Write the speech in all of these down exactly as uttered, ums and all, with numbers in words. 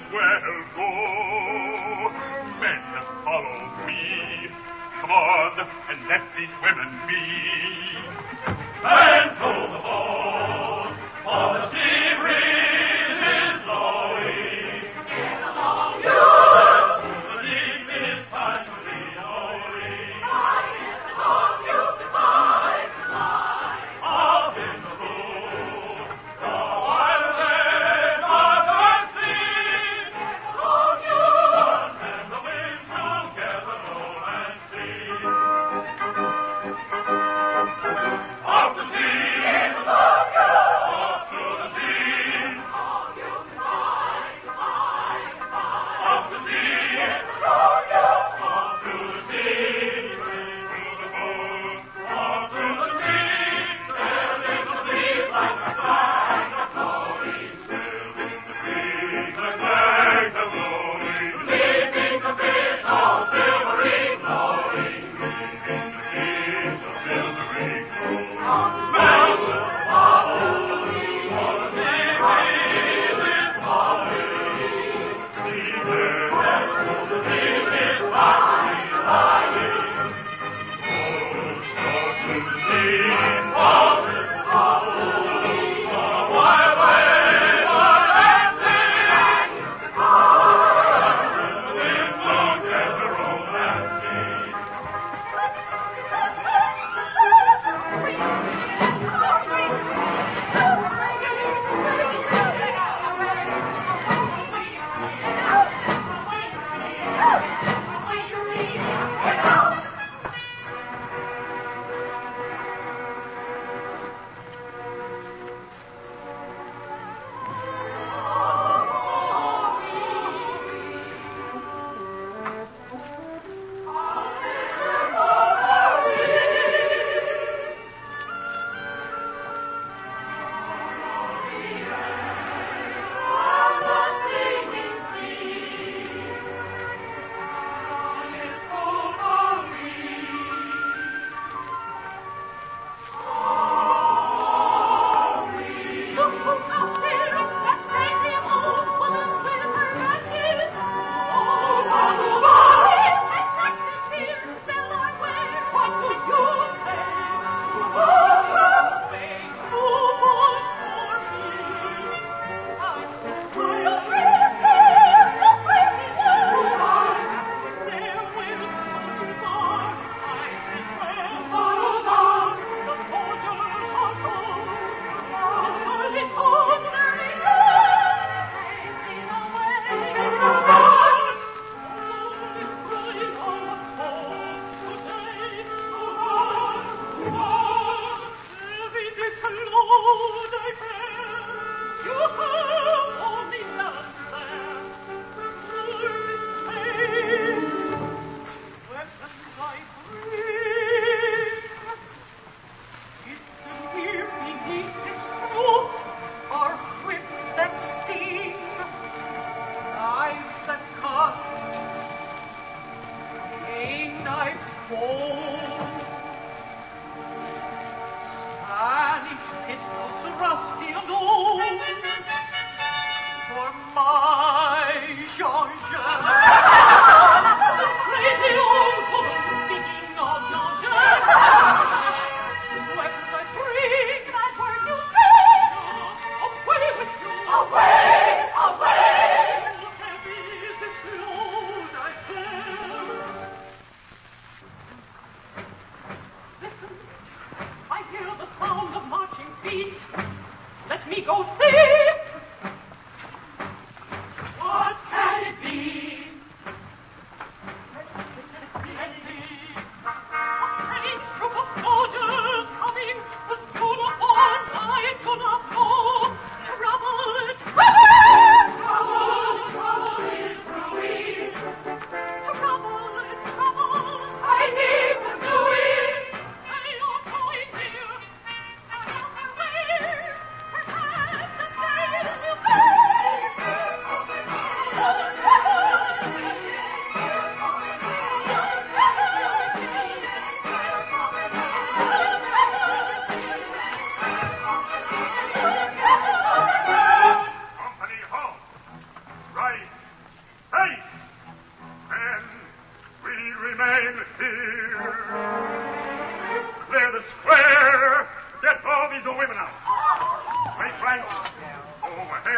well go. Men, follow me. Come on, and let these women be. And to the boat, for the sea breeze is blowing. Get along, you! The deep is time to be knowing. I get along, you, goodbye, goodbye. Up in the room, the wild land of the sea. Get along, you! And the wind together roam and sing. Out to sea!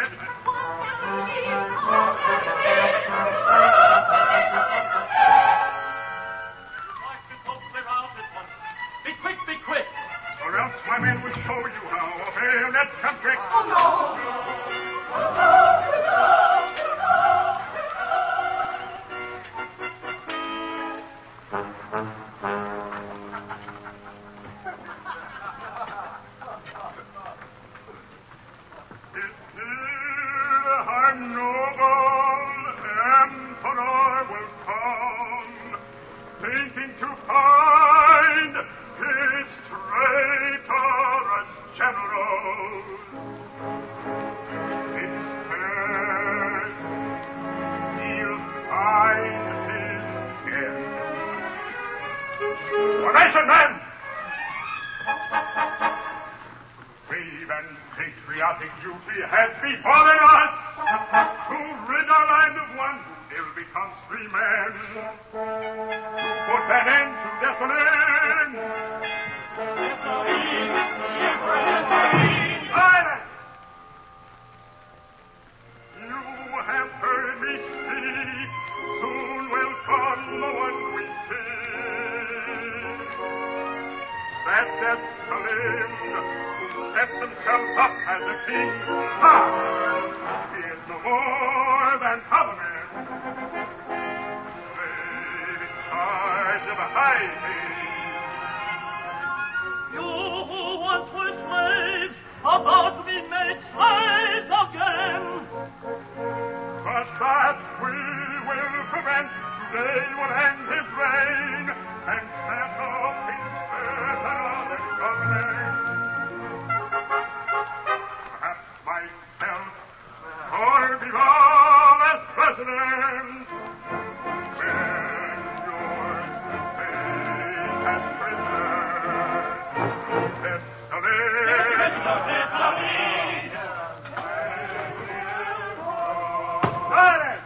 Be quick, be quick! Or else my men will show you how a bayonet can break. Oh, no! Our noble emperor will come, thinking to find his traitorous general. Instead, he'll find his end. Formation, men! Brave and patriotic duty has befallen us to rid our land of one who will become free men, to put an end to desolation. Silence! You have heard me speak. Soon will come the one we seek. That Salim set themselves up as a king. Ha! He is no more than covenant. Slave in charge of a high king. You who once were slaves, about to be made slaves again. But that we will prevent. Today will end his reign and set up instead another covenant. Perhaps myself or Bilal as president. When yours to take as prisoner. This Silence!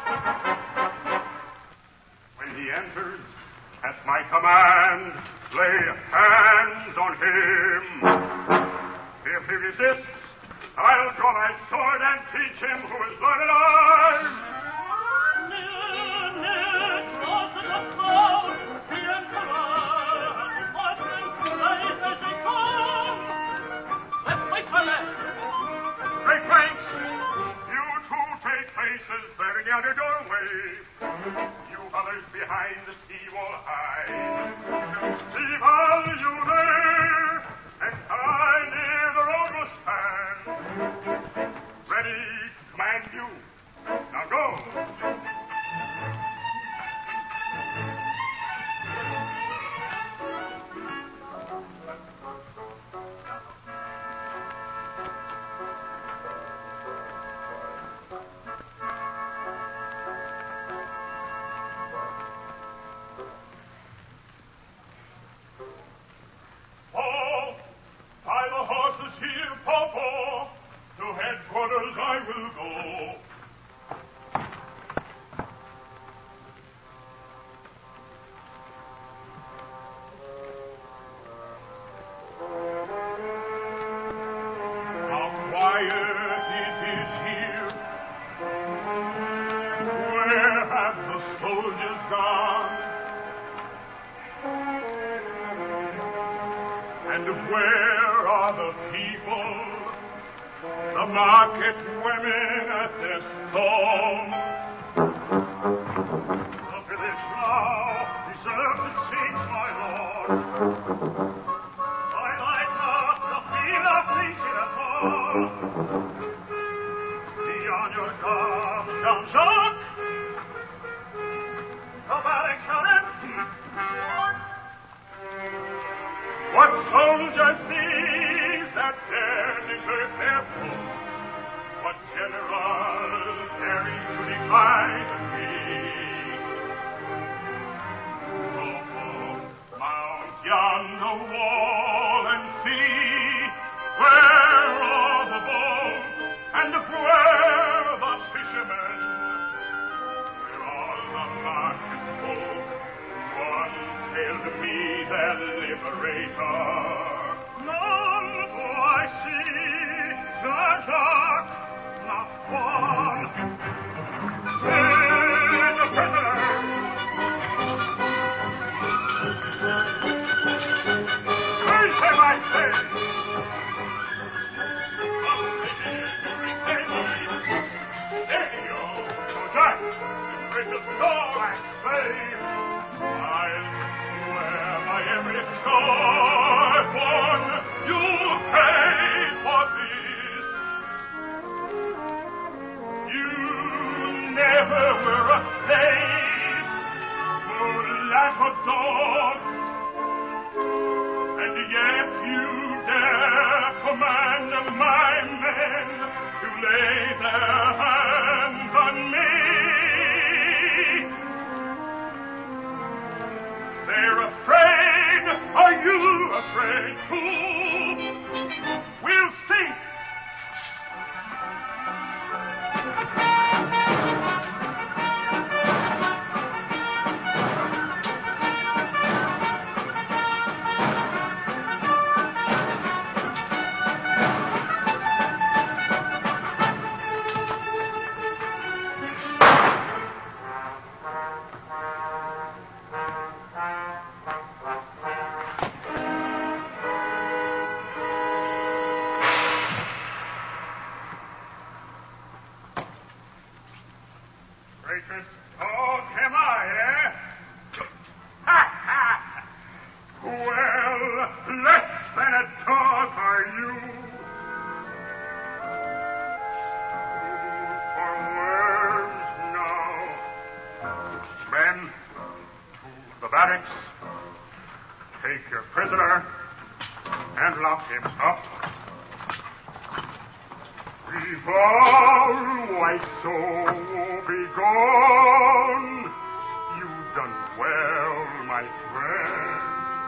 When he enters, at my command, lay hands on him. If he resists, I'll draw my sword and teach him who is Lord alive. Great ranks, you two take places there in yonder doorway. You others behind the sea wall hide. Evil, you there, and I near the road will stand. Ready to command you. Now go. I will go. How quiet it is here. Where have the soldiers gone? And where are the people? The market women at their stall. The village now deserves its seats, my lord. I like not the feel of pleasing at all. Be on your guard, Jean-Jacques. The barracks are empty. What soldiers these that dare desert their post? What general daring to defy the king? Oh, mount yonder wall and see where are the boats and where the fishermen, where are the market folk. One hailed me their liberator. None, for I see the dog. And yet you dare command my men to lay their hands on me. They're afraid. Are you afraid too? We'll see. Greatest dog am I, eh? Ha ha! Well, less than a dog are you. For worms now. Men, to the barracks. Take your prisoner and lock him up. Revolve, white soul, be gone. You've done well, my friend.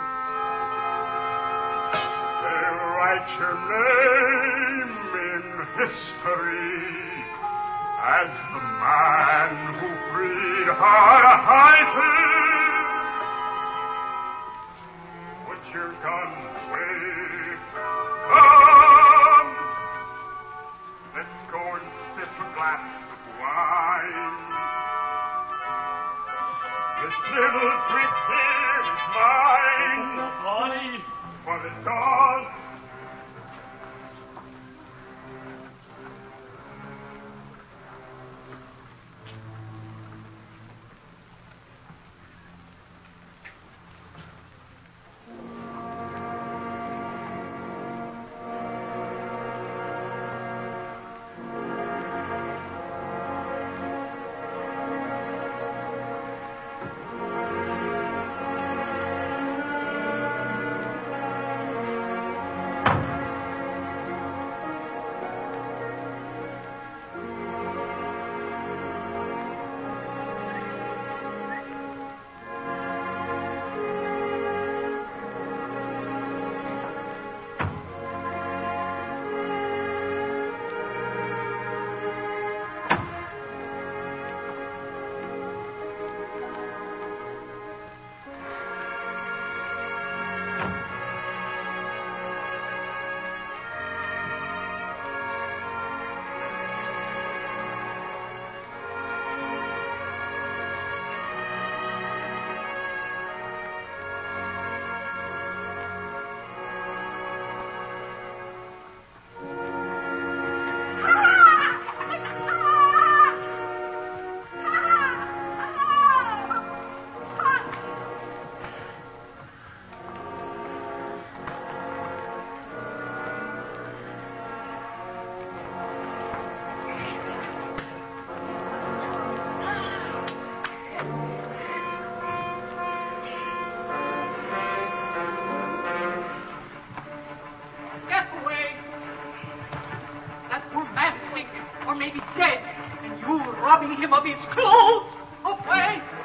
They'll write your name in history as the man who freed Har-Hythe. Put your guns away. Come! Let's go and sip a glass of wine. This little trick here is mine. Bonnie. For the dog. Maybe dead, and you robbing him of his clothes. Away!